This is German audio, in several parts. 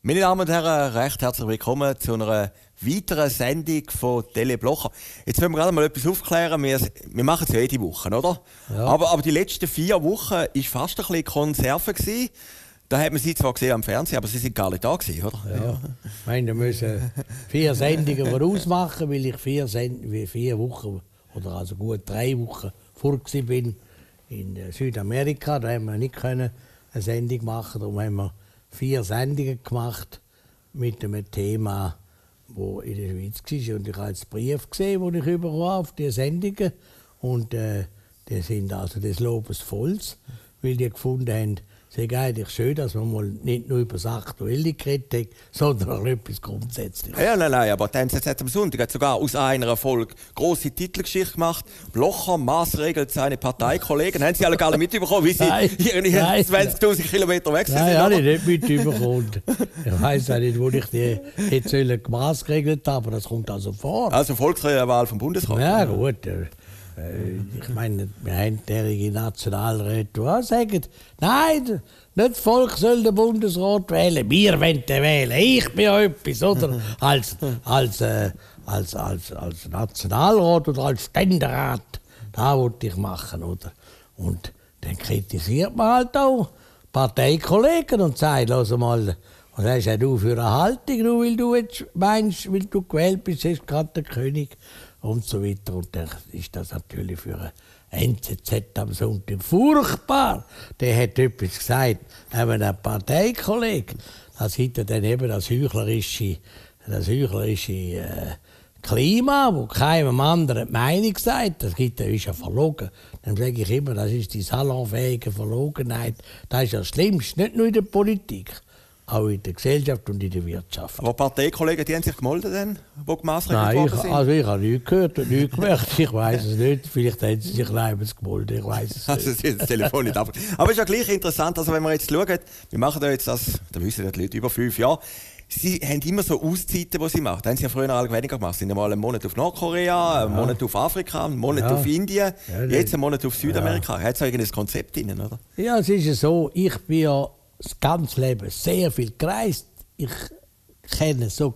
Meine Damen und Herren, recht herzlich willkommen zu einer weiteren Sendung von Tele Blocher. Jetzt wollen wir gerade mal etwas aufklären. Wir machen es ja jede Woche, oder? Ja. Aber die letzten 4 Wochen war fast ein bisschen Konserve gewesen. Da hat man sie zwar gesehen am Fernsehen, aber sie sind gar nicht da gewesen, oder? Ja. Ich meine, wir müssen 4 Sendungen vorausmachen, weil ich 4 Wochen, oder also gut 3 Wochen vor bin in Südamerika. Da haben wir nicht eine Sendung machen. Darum haben wir 4 Sendungen gemacht mit einem Thema, das in der Schweiz war. Und ich habe jetzt Brief gesehen, den ich bekommen habe auf diese Sendungen. Und die sind also des Lobes voll, weil die gefunden haben, es ist eigentlich schön, dass man mal nicht nur über das Aktuelle geredet hat, sondern auch etwas Grundsätzliches. Ja, nein, aber die NZZ am Sonntag hat sogar aus einer Folge grosse Titelgeschichte gemacht. Blocher maßregelt seine Parteikollegen. Haben Sie alle gar nicht mitbekommen, wie sie irgendwie 20'000 Kilometer weg sind? Nein, habe ich nicht mitbekommen. Ich weiss auch nicht, wo ich die jetzt gemaßregelt habe, aber das kommt also vor. Also Volkswahl vom Bundesrat? Ja, gut. Ich meine, wir haben derige Nationalräte, die auch sagen, nein, nicht das Volk soll den Bundesrat wählen, wir wollen den wählen, ich bin ja etwas, oder? Als Nationalrat oder als Ständerat, das wollte ich machen, oder? Und dann kritisiert man halt auch Parteikollegen und sagt, lass mal, was hast du für eine Haltung, nur weil du jetzt meinst, weil du gewählt bist, ist gerade der König. Und so weiter. Und dann ist das natürlich für ein NZZ am Sonntag furchtbar. Der hat etwas gesagt, eben ein Parteikollege. Das hat dann eben das heuchlerische Klima, wo keinem anderen die Meinung sagt. Das ist ja verlogen. Dann sage ich immer, das ist die salonfähige Verlogenheit. Das ist ja das Schlimmste, nicht nur in der Politik. Auch in der Gesellschaft und in der Wirtschaft. Aber Parteikollegen, die haben sich gemeldet, die gemaßregelt worden sind? Also ich habe nichts gehört und nichts gemerkt. Ich weiss es nicht. Vielleicht haben sie sich leibens gemeldet. Ich weiss es nicht. Also sie haben das Telefon nicht ab. Aber es ist ja gleich interessant, also wenn wir jetzt schauen, wir machen da jetzt das, da wissen die Leute über 5 Jahre, sie haben immer so Auszeiten, die sie machen. Das haben sie ja früher alle weniger gemacht. Sie sind mal einen Monat auf Nordkorea, einen Monat auf Afrika, einen Monat auf Indien, jetzt einen Monat auf Südamerika. Hat es eigentlich ein Konzept drin, oder? Ja, es ist so, ich bin ja das ganze Leben sehr viel gereist. Ich kenne so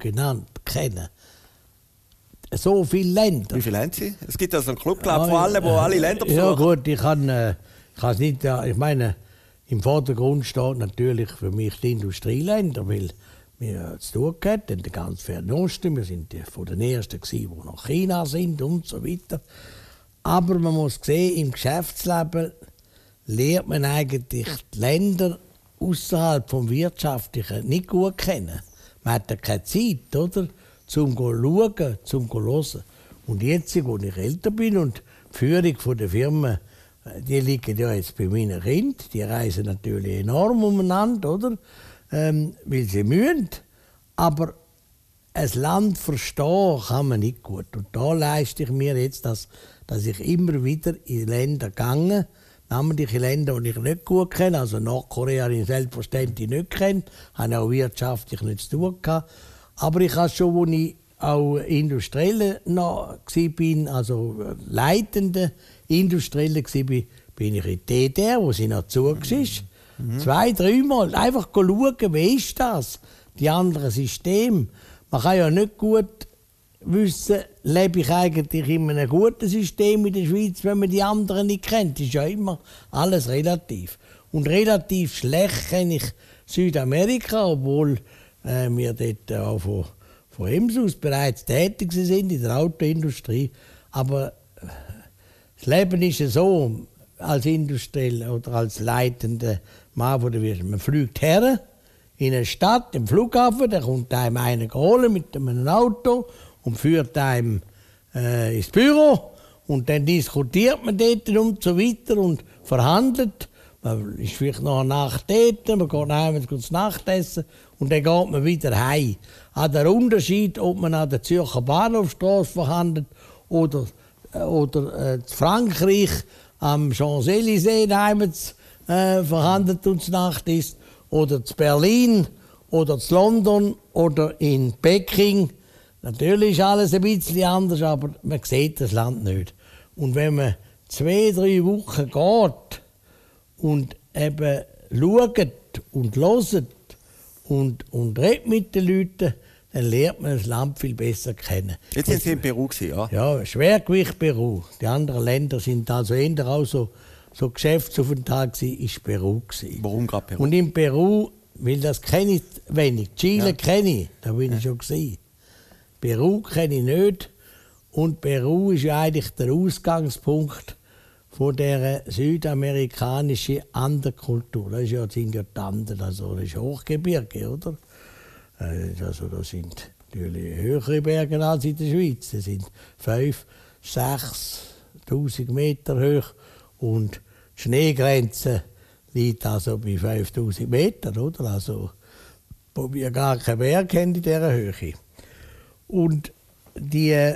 viele Länder. Wie viele haben Sie? Es gibt ja so einen Club, glaube ich, von allen, wo alle Länder besuchen. Ja gut, ich kann es nicht, ich meine, im Vordergrund steht natürlich für mich die Industrieländer, weil wir zu tun hatten, in der ganz Fernen Osten. Wir sind von den Ersten, die nach China sind und so weiter. Aber man muss sehen, im Geschäftsleben lernt man eigentlich die Länder außerhalb vom Wirtschaftlichen nicht gut kennen. Man hat ja keine Zeit, oder? Zum schauen, zum hören. Und jetzt, wo ich älter bin und die Führung der Firma, die liegen ja jetzt bei meinen Kindern, die reisen natürlich enorm umeinander, oder? Weil sie müssen. Aber ein Land verstehen kann man nicht gut. Und da leiste ich mir jetzt, dass ich immer wieder in Länder gehe, namentlich in Länder, die ich nicht gut kenne, also Nordkorea habe ich selbstverständlich nicht kennt, habe auch wirtschaftlich nichts zu tun gehabt. Aber ich habe schon, als ich auch Industrielle noch war, also leitende Industrielle war, bin ich in die DDR, wo sie noch zu war. 2, 3 Mal. Einfach schauen, wie ist das? Die anderen Systeme. Man kann ja nicht gut wissen, lebe ich eigentlich in einem guten System in der Schweiz, wenn man die anderen nicht kennt. Das ist ja immer alles relativ. Und relativ schlecht kenne ich Südamerika, obwohl wir dort auch von Ems aus bereits tätig sind in der Autoindustrie. Aber das Leben ist ja so, als Industrieller oder als leitender Mann, man fliegt her in eine Stadt, im Flughafen, da kommt einem einer holen mit einem Auto und führt einem ins Büro und dann diskutiert man dort und so weiter und verhandelt. Man ist vielleicht noch eine Nacht dort, man geht heim ins Nachtessen und dann geht man wieder heim. Der Unterschied, ob man an der Zürcher Bahnhofstrasse verhandelt oder in Frankreich am Champs-Élysées daheim verhandelt und Nacht ist, oder in Berlin oder in London oder in Peking. Natürlich ist alles ein bisschen anders, aber man sieht das Land nicht. Und wenn man 2, 3 Wochen geht und eben schaut und hört und redet mit den Leuten, dann lernt man das Land viel besser kennen. Jetzt sind Sie in Peru gewesen, ja? Ja, Schwergewicht Peru. Die anderen Länder sind also eher auch so Geschäftsaufenthalt gewesen, ist Peru gewesen. Warum gerade Peru? Und in Peru, weil das kenne ich wenig. Chile kenne ich, da bin ich schon gewesen. Peru kenne ich nicht. Und Peru ist ja eigentlich der Ausgangspunkt von der südamerikanischen Anderkultur. Das sind ja die Anden, also das ist Hochgebirge, oder? Also das sind natürlich höhere Berge als in der Schweiz. Das sind 5.000, 6.000 Meter hoch und die Schneegrenze liegt also bei 5.000 Metern, oder? Also, wo wir gar keinen Berg haben in dieser Höhe. Und die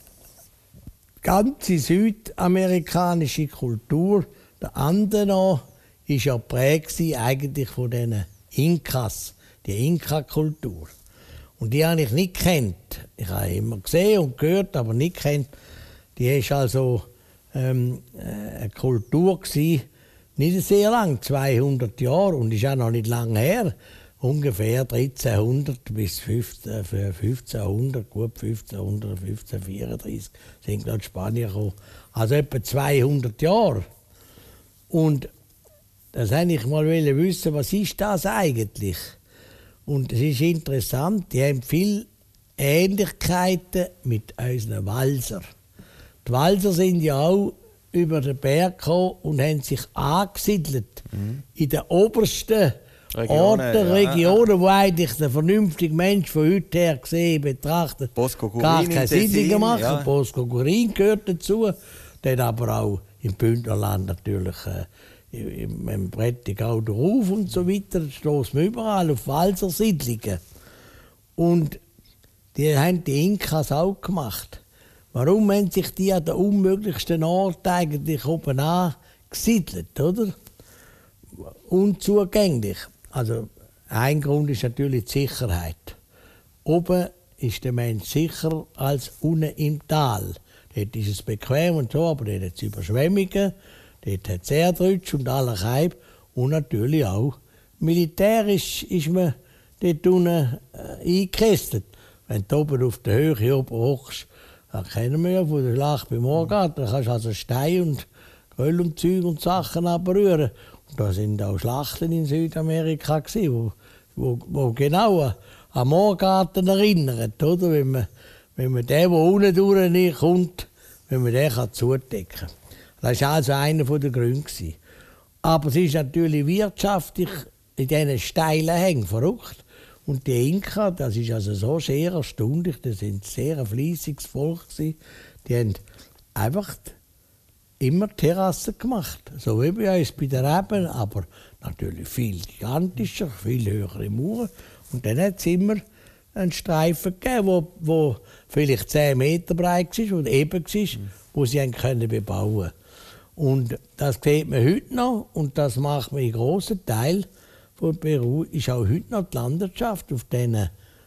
ganze südamerikanische Kultur, der Anden noch, ist ja geprägt eigentlich von den Inkas, die Inka-Kultur. Und die habe ich nicht gekannt. Ich habe immer gesehen und gehört, aber nicht gekannt. Die war also eine Kultur gewesen, nicht sehr lang, 200 Jahre, und ist auch noch nicht lange her. Ungefähr 1300 bis 1500, gut 1500, 1534 sind gerade die Spanier gekommen. Also etwa 200 Jahre. Und das wollte ich mal wissen, was ist das eigentlich? Und es ist interessant, die haben viele Ähnlichkeiten mit unseren Walser. Die Walser sind ja auch über den Berg gekommen und haben sich angesiedelt in den obersten Regionen, wo eigentlich der vernünftige Mensch von heute her gesehen betrachtet gar keine Siedlungen machen. Ja. Bosco Gurin gehört dazu, dann aber auch im Bündnerland natürlich im Brettigau drauf und so weiter. Da stoßen wir überall auf Walser Siedlungen. Und die haben die Inkas auch gemacht. Warum haben sich die an den unmöglichsten Ort eigentlich oben angesiedelt, oder? Unzugänglich. Also ein Grund ist natürlich die Sicherheit. Oben ist der Mensch sicherer als unten im Tal. Dort ist es bequem und so, aber dort hat es Überschwemmungen, dort hat es Erdrutsch und allerlei. Und natürlich auch militärisch ist man dort unten eingekestet. Wenn du oben auf der Höhe oben hochst, das kennen wir ja von der Schlacht bei Morgarten, da kannst du also Steine und Öl und Zeug und Sachen abrühren. Und da sind auch Schlachten in Südamerika gewesen, wo genau an Morgarten erinnern, oder? Wenn man den, der unten durchkommt, wenn man den zudecken kann. Das war also einer der Gründe. Aber es ist natürlich wirtschaftlich in diesen steilen Hängen verrückt. Und die Inka, das ist also so sehr erstaunlich, das sind sehr ein fleissiges Volk gewesen. Die haben einfach immer Terrassen gemacht, so wie bei uns bei den Reben, aber natürlich viel gigantischer, viel höhere Mauern. Und dann hat es immer einen Streifen gegeben, der vielleicht 10 Meter breit war und eben war, wo sie können bebauen konnten. Und das sieht man heute noch und das macht man in grossen Teil von Peru, ist auch heute noch die Landwirtschaft auf diesen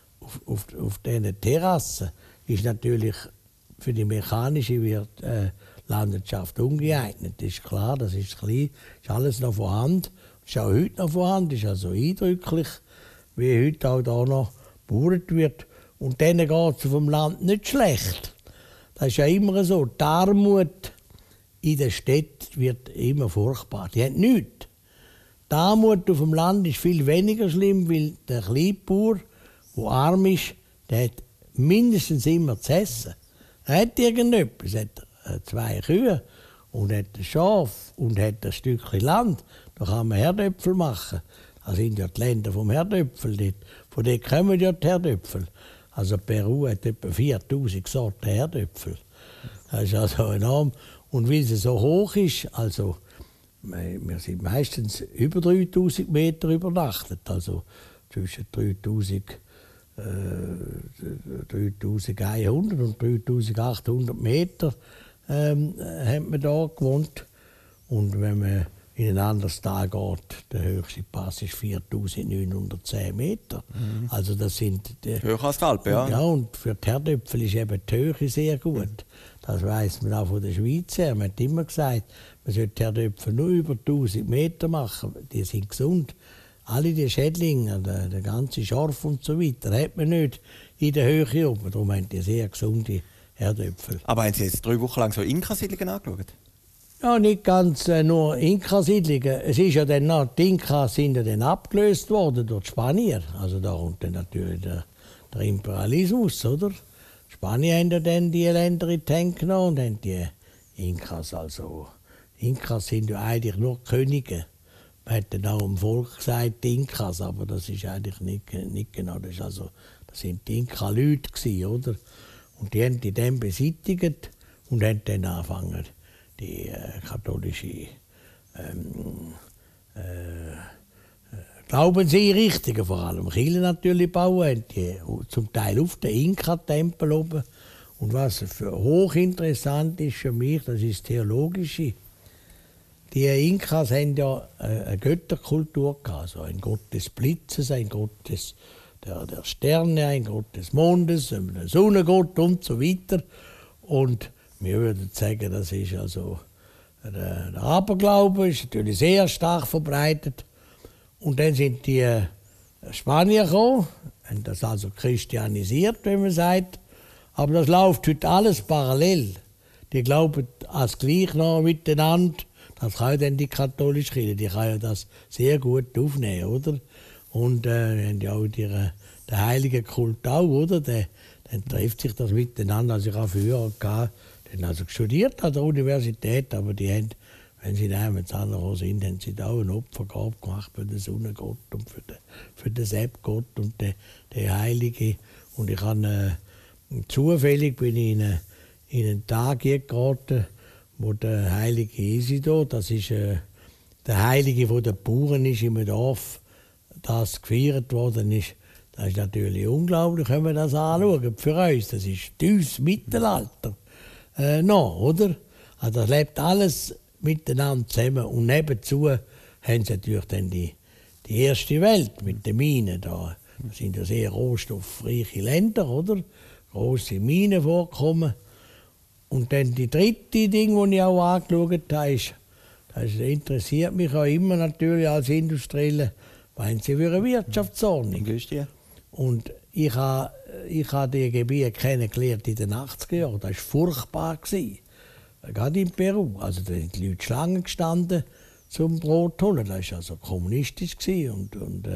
Terrassen ist natürlich für die mechanische Landwirtschaft ungeeignet. Das ist klar, das ist klein, ist alles noch vorhanden, ist auch heute noch vorhanden, ist also eindrücklich, wie heute auch da noch gebaut wird. Und denen geht es vom Land nicht schlecht. Das ist ja immer so, die Armut in der Stadt wird immer furchtbar. Die haben nichts. Die Armut auf dem Land ist viel weniger schlimm, weil der Kleinbauer, der arm ist, der hat mindestens immer zu essen. Er hat irgendetwas, er hat 2 Kühe und hat ein Schaf und hat ein Stückchen Land. Da kann man Herdöpfel machen. Das sind ja die Länder vom Herdöpfel. Von dort kommen ja die Herdöpfel. Also Peru hat etwa 4000 Sorten Herdöpfel. Das ist also enorm. Und weil es so hoch ist, also wir sind meistens über 3000 Meter übernachtet, also zwischen 3100 und 3800 Meter haben wir da gewohnt. Und wenn man in ein anderes Tal geht, der höchste Pass ist 4910 Meter. Also das sind höher als die Alpen, ja. Ja, und für die Herdöpfel ist eben die Höhe sehr gut. Das weiss man auch von der Schweiz her. Man hat immer gesagt, man sollte Herdöpfel nur über 1000 Meter machen. Die sind gesund. alle die Schädlinge, der ganze Schorf und so weiter, hat man nicht in der Höhe oben. Darum haben die sehr gesunde Erdäpfel. Aber haben Sie jetzt 3 Wochen lang so Inka-Siedlungen angeschaut? Ja, nicht ganz nur Inka-Siedlungen. Es ist ja dann noch, die Inka sind ja dann abgelöst worden durch die Spanier. Also da kommt dann natürlich der Imperialismus, oder? Die Spanier haben ja dann die Länder in die Hände genommen und haben die Inkas, also Inkas sind ja eigentlich nur Könige. Man hat dann auch im Volk gesagt, die Inkas, aber das ist eigentlich nicht genau. Das sind die Inka-Leute, oder? Und die haben die dann beseitigt und haben dann angefangen, die katholische Glaubenseinrichtungen, vor allem Kirchen natürlich bauen, die zum Teil auf den Inka-Tempel oben. Und was hochinteressant ist für mich, das ist das Theologische. Die Inkas haben ja eine Götterkultur gehabt, also ein Gott des Blitzes, ein Gott der Sterne, ein Gott des Mondes, ein Sonnengott und so weiter. Und wir würden sagen, das ist also der Aberglaube, ist natürlich sehr stark verbreitet. Und dann sind die Spanier gekommen, haben das also christianisiert, wenn man sagt. Aber das läuft heute alles parallel. Die glauben als gleich noch miteinander. Das kann dann die katholische Kirche, die kann ja das sehr gut aufnehmen, oder? Und haben ja auch den heiligen Kult auch, oder? Dann trifft sich das miteinander. Also ich habe früher gehabt, also studiert an der Universität, aber die haben, wenn sie damals angekommen sind, haben sie da auch eine Opfergabe gemacht für den Sonnengott und für den Seppgott und den Heiligen. Und ich habe zufällig bin ich in einen Tag geraten, wo der heilige Isidor, das ist der Heilige, der der Bauern ist im Dorf, das gefeiert worden ist. Das ist natürlich unglaublich, wenn wir das anschauen. Für uns, das ist tiefes Mittelalter. Noch, oder? Also das lebt alles miteinander zusammen. Und nebenzu haben sie natürlich dann die erste Welt mit den Minen da. Das sind ja sehr rohstoffreiche Länder, oder? Grosse Minen vorkommen. Und dann die dritte Ding, das ich auch angeschaut habe, das interessiert mich auch immer natürlich als Industrieller, weil sie für eine Wirtschaftsordnung. Und ich habe die Gebiete kennengelernt in den 80er Jahren. Das war furchtbar. Gerade in Peru. Also da sind die Leute Schlangen gestanden zum Brot holen. Das war also kommunistisch und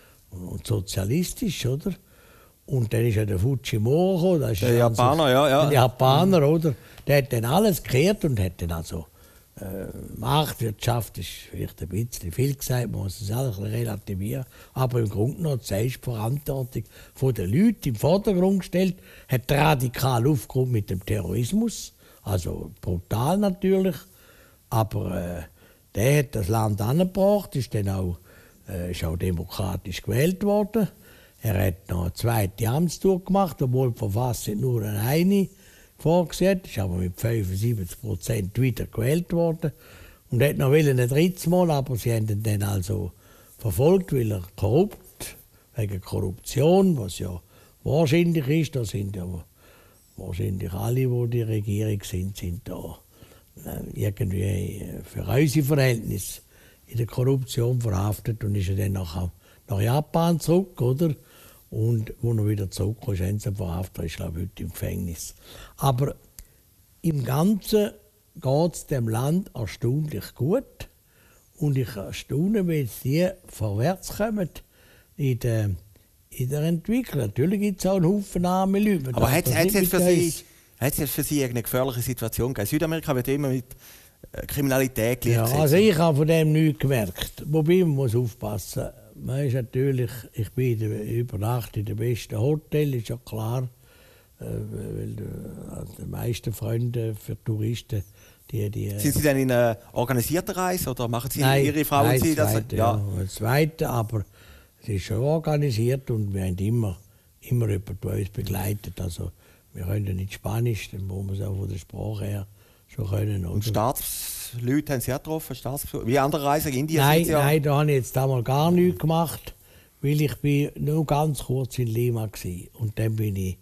sozialistisch, oder? Und dann ist ja der Fujimori gekommen. Das ist der Japaner, ja. Der Japaner, oder? Der hat dann alles gekehrt und hat dann also Marktwirtschaft ist vielleicht ein bisschen viel gesagt, man muss es alles relativieren. Aber im Grunde genommen die Selbstverantwortung der Leute im Vordergrund gestellt, hat radikal aufgeräumt mit dem Terrorismus. Also brutal natürlich. Aber der hat das Land angebracht, ist auch demokratisch gewählt worden. Er hat noch eine zweite Amtstour gemacht, obwohl die Verfassung nur eine vorgesehen ist, aber mit 75% wieder gewählt worden. Und hat noch ein drittes Mal, aber sie haben ihn dann also verfolgt, weil er wegen Korruption, was ja wahrscheinlich ist. Da sind ja wahrscheinlich alle, die die Regierung sind da irgendwie für unsere Verhältnisse in der Korruption verhaftet und ist ja dann nach Japan zurück, oder? Und wo er wieder zurückkommt, haben sie ihn verhaftet, ist glaube ich heute im Gefängnis. Aber im Ganzen geht es dem Land erstaunlich gut. Und ich erstaune, wie sie vorwärts kommen in der Entwicklung. Natürlich gibt es auch einen Haufen arme Leute. Aber hat es jetzt für Sie eine gefährliche Situation gegeben? Südamerika wird immer mit Kriminalität gleichgesetzt. Ja, also ich habe von dem nichts gemerkt. Wobei man muss aufpassen. Man ist natürlich, ich bin über Nacht in dem besten Hotel, ist ja klar. Weil die meisten Freunde für Touristen, die sind Sie dann in einer organisierten Reise oder machen Sie Ihre Frau und Sie das? Ja, ein zweiter, aber es ist schon organisiert und wir haben immer jemanden, der uns begleitet. Also wir können nicht Spanisch, dann muss man es auch von der Sprache her schon können. Und Staatsleute haben Sie auch getroffen? Wie andere Reisen in Indien? Nein, da habe ich jetzt einmal gar nichts gemacht, weil ich nur ganz kurz in Lima war. Und dann bin ich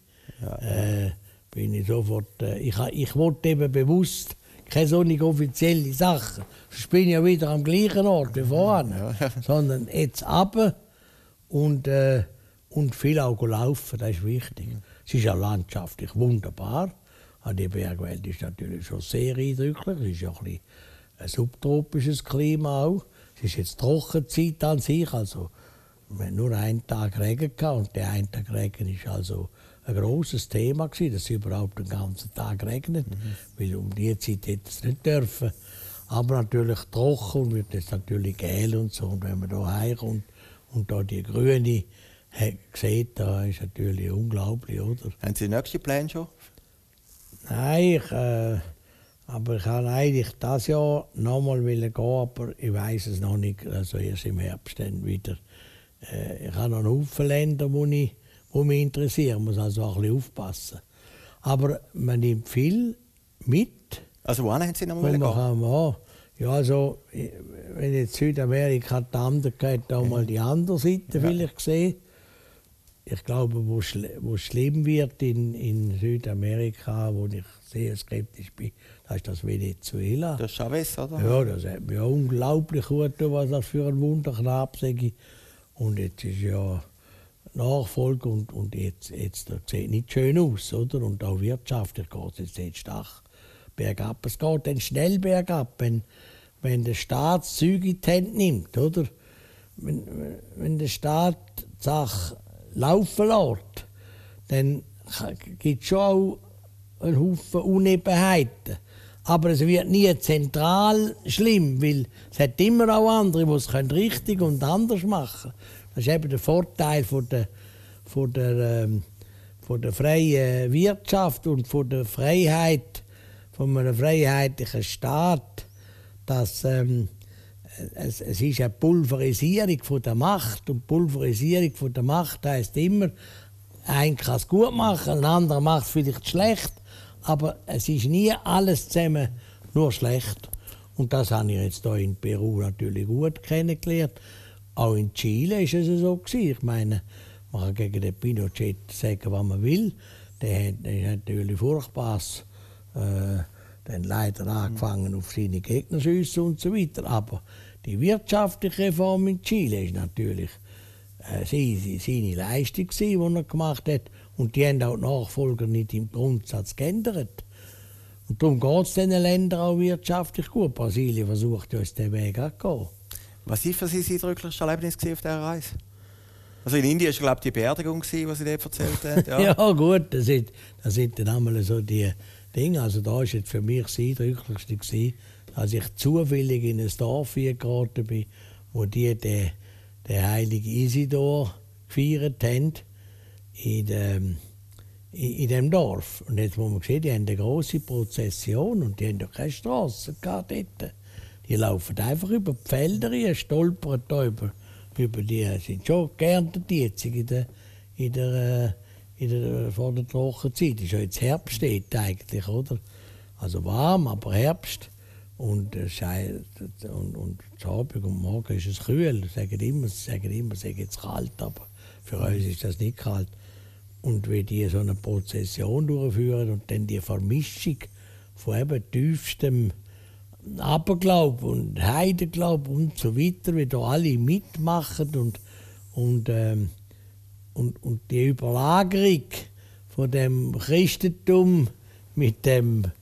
sofort... Ich wollte eben bewusst keine solche offizielle Sache, Ich bin ja wieder am gleichen Ort wie vorhin. Sondern jetzt runter und viel auch laufen, das ist wichtig. Es ist ja landschaftlich wunderbar. Die Bergwelt ist natürlich schon sehr eindrücklich. Es ist ja ein subtropisches Klima auch. Es ist jetzt Trockenzeit an sich, also wir hatten nur einen Tag Regen gehabt, und der einen Tag Regen war also ein grosses Thema gewesen, dass es überhaupt den ganzen Tag regnet, weil um die Zeit hätte es nicht dürfen. Aber natürlich trocken und wird jetzt natürlich gel und so. Und wenn man hier heimkommt und da die Grüne sieht, da ist natürlich unglaublich, oder? Haben Sie nächste Pläne schon? Nein, aber ich wollte eigentlich dieses Jahr nochmal gehen, aber ich weiß es noch nicht. Also erst im Herbst dann wieder. Ich habe noch einen Haufen Länder, die mich interessieren. Man muss also auch ein bisschen aufpassen. Aber man nimmt viel mit. Also wohin haben Sie noch mal gehen? Ja, also, wenn jetzt Südamerika die andere geht, da mal die andere Seite vielleicht sehen. Ich glaube, wo es schlimm wird in Südamerika, wo ich sehr skeptisch bin, das ist das Venezuela. Das Chavez, oder? Ja, das hat mir unglaublich gut getan, was das für ein Wunderknabe sei. Und jetzt ist ja Nachfolge und jetzt das sieht nicht schön aus, oder? Und auch wirtschaftlich geht es jetzt stark bergab. Es geht dann schnell bergab, wenn der Staat Züge in die Hände nimmt, oder? Wenn der Staat die Sache laufen lässt, dann gibt es schon auch einen Haufen Unebenheiten. Aber es wird nie zentral schlimm, weil es hat immer auch andere, die es richtig und anders machen können. Das ist eben der Vorteil von der freien Wirtschaft und von der Freiheit, von einem freiheitlichen Staat, dass es ist eine Pulverisierung von der Macht. Und Pulverisierung von der Macht heisst immer, ein kann es gut machen, ein anderer macht es vielleicht schlecht. Aber es ist nie alles zusammen nur schlecht. Und das habe ich jetzt hier in Peru natürlich gut kennengelernt. Auch in Chile war es so. Ich meine, man kann gegen den Pinochet sagen, was man will. Der hat natürlich Furchtbares dann leider angefangen auf seine Gegner zu schiessen und so weiter. Aber die wirtschaftliche Reform in Chile ist natürlich seine Leistung, die er gemacht hat. Und die haben auch die Nachfolger nicht im Grundsatz geändert. Und darum geht es diesen Ländern auch wirtschaftlich gut. Brasilien versucht ja, den Weg zu gehen. Was war für Sie das eindrücklichste Erlebnis auf dieser Reise? Also in Indien war, glaube ich, die Beerdigung, die Sie dort erzählt haben. Ja, ja gut, das sind dann einmal so die Dinge. Also da war jetzt für mich das Eindrücklichste gewesen, als ich zufällig in ein Dorf geraten bin, wo die den heiligen Isidor gefeiert haben, in dem Dorf. Und jetzt muss man sehen, die haben eine grosse Prozession und die haben ja keine Strasse dort. Die laufen einfach über die Felder rein, stolpern da über die, sind schon geerntet jetzt vor der Trockenzeit. Es ist ja jetzt Herbst eigentlich, oder? Also warm, aber Herbst. Und das Abend und Morgen ist es kühl. Sie sagen immer, es ist jetzt kalt, aber für uns ist das nicht kalt. Und wenn die so eine Prozession durchführen und dann die Vermischung von eben tiefstem Aberglaub und Heidenglaub und so weiter, wie da alle mitmachen und die Überlagerung von dem Christentum mit dieser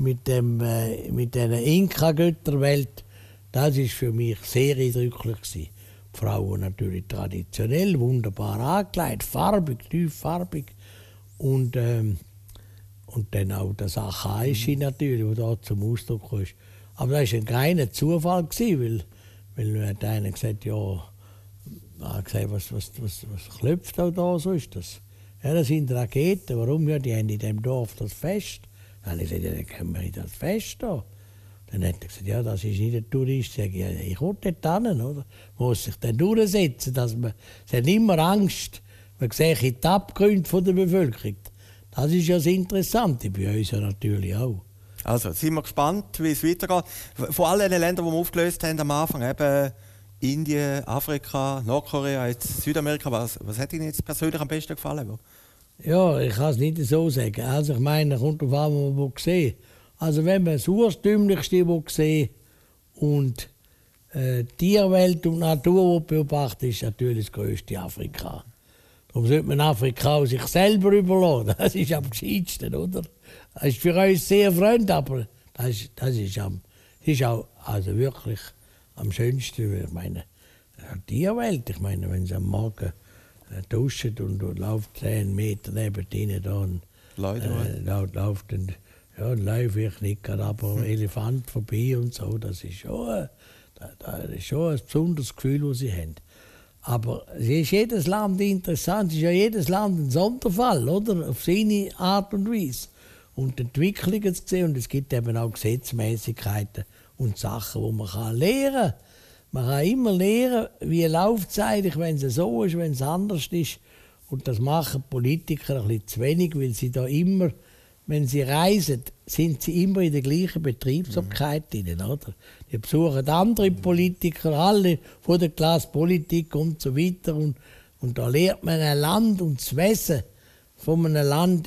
Inka-Götterwelt, das ist für mich sehr eindrücklich gewesen. Die Frauen natürlich traditionell, wunderbar angekleidet, farbig, tieffarbig. Und dann auch das Archaische natürlich, das da zum Ausdruck kam. Aber das war ein kleiner Zufall, weil hat einer gesagt, ja, gesagt, was klopft da so ist das? Ja, das sind Raketen. Warum? Ja, die haben in diesem Dorf das Fest. Dann habe ich gesagt, ja, dann können wir in das Fest da. Dann hat er gesagt, ja, das ist nicht ein Tourist. Sag ich, ja, ich komme dort hin, oder? Muss sich dann durchsetzen, dass man, es hat immer Angst, man sieht die Abgründe der Bevölkerung. Das ist ja das Interessante, bei uns ja natürlich auch. Also, sind wir gespannt, wie es weitergeht. Von allen Ländern, die wir aufgelöst haben am Anfang, eben Indien, Afrika, Nordkorea, jetzt Südamerika, was hat Ihnen jetzt persönlich am besten gefallen? Ja, ich kann es nicht so sagen. Also ich meine, kommt darauf an, was man sehen. Also wenn man das Urtümlichste sehen Und Tierwelt und Natur beobachten ist natürlich das grösste Afrika. Darum sollte man Afrika auch sich selber überlassen. Das ist am gescheitsten, oder? Das ist für uns sehr freundlich, aber das ist auch also wirklich am schönsten. Ich meine, die Tierwelt, ich meine, wenn sie am Morgen duschen und läuft 10 Meter neben ihnen dann läuft ein Löwe, ich nicht gerade, aber ein Elefant vorbei und so, das ist schon ein besonderes Gefühl, das sie haben. Aber es ist jedes Land interessant, es ist ja jedes Land ein Sonderfall, oder? Auf seine Art und Weise. Und die Entwicklungen zu sehen, und es gibt eben auch Gesetzmäßigkeiten und Sachen, die man lernen kann. Man kann immer lernen, wie läuft es eigentlich, wenn es so ist, wenn es anders ist. Und das machen Politiker ein bisschen zu wenig, weil sie da immer, wenn sie reisen, sind sie immer in der gleichen Betriebsamkeit drin, oder? Die besuchen andere Politiker, alle von der Klasse Politik und so weiter. Und da lernt man ein Land und das Wesen von einem Land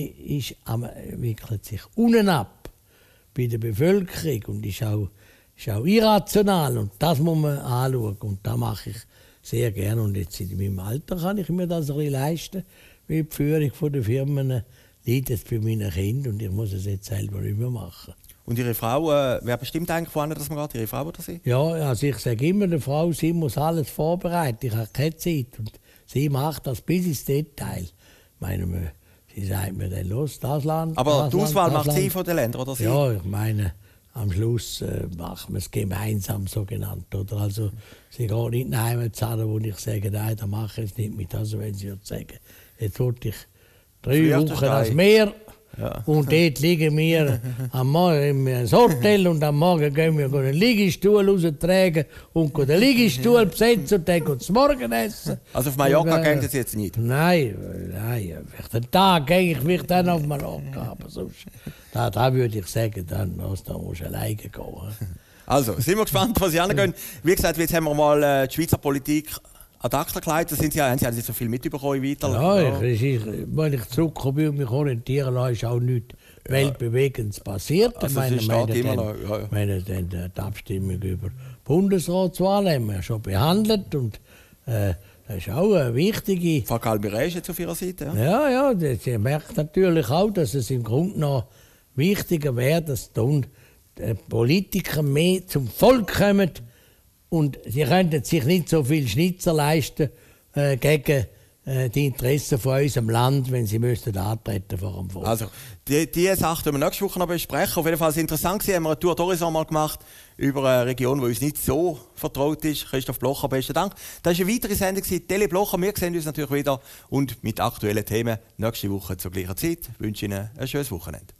entwickelt sich unten ab bei der Bevölkerung und ist auch irrational. Und das muss man anschauen. Und das mache ich sehr gerne. Und jetzt in meinem Alter kann ich mir das ein bisschen leisten, weil die Führung der Firmen liegt jetzt bei meinen Kindern und ich muss es jetzt selber nicht mehr machen. Und Ihre Frau, wer bestimmt eigentlich, wohin das man geht? Ihre Frau oder Sie? Ja, also ich sage immer der Frau, sie muss alles vorbereiten. Ich habe keine Zeit. Und sie macht das bis ins Detail. Ich meine, sie sagt mir dann, los, das Land. Aber das die Auswahl Land, macht sie von den Ländern, oder Sie? Ja, ich meine, am Schluss machen wir es gemeinsam so genannt. Oder? Also, sie geht nicht nach Hause zahlen, wo ich sage, nein, das mache ich nicht mit. Also, wenn sie sagen, jetzt wollte ich 3 Wochen ans Meer. Ja. Und dort liegen wir am Morgen im Hotel und am Morgen gehen wir den Liegestuhl raustragen und den Liegestuhl besetzen und dann das Morgenessen. Also auf Mallorca gehen Sie jetzt nicht? Nein, vielleicht einen Tag gehe ich vielleicht dann auf Mallorca, aber sonst, da würde ich sagen, dann musst du alleine gehen. Also, sind wir gespannt, was Sie angehen. Wie gesagt, jetzt haben wir mal die Schweizer Politik an den Akten gelegt. Haben Sie nicht so viel mitbekommen weiter? Ja, wenn ich zurückkomme und mich orientieren lasse, ist auch nichts Weltbewegendes passiert. Also die Abstimmung über die Bundesratswahl haben wir ja schon behandelt und das ist auch eine wichtige... Frau Calmire ist jetzt auf Ihrer Seite, ja? Ja, sie merkt natürlich auch, dass es im Grunde noch wichtiger wäre, dass die Politiker mehr zum Volk kommen. Und sie könnten sich nicht so viel Schnitzer leisten gegen die Interessen von unserem Land, wenn sie müssten antreten vor dem Volk. Also, diese Sache werden wir nächste Woche noch besprechen. Auf jeden Fall ist es interessant, haben wir eine Tour d'Horizon mal gemacht über eine Region, die uns nicht so vertraut ist. Christoph Blocher, besten Dank. Das war eine weitere Sendung, Tele Blocher. Wir sehen uns natürlich wieder und mit aktuellen Themen nächste Woche zur gleichen Zeit. Ich wünsche Ihnen ein schönes Wochenende.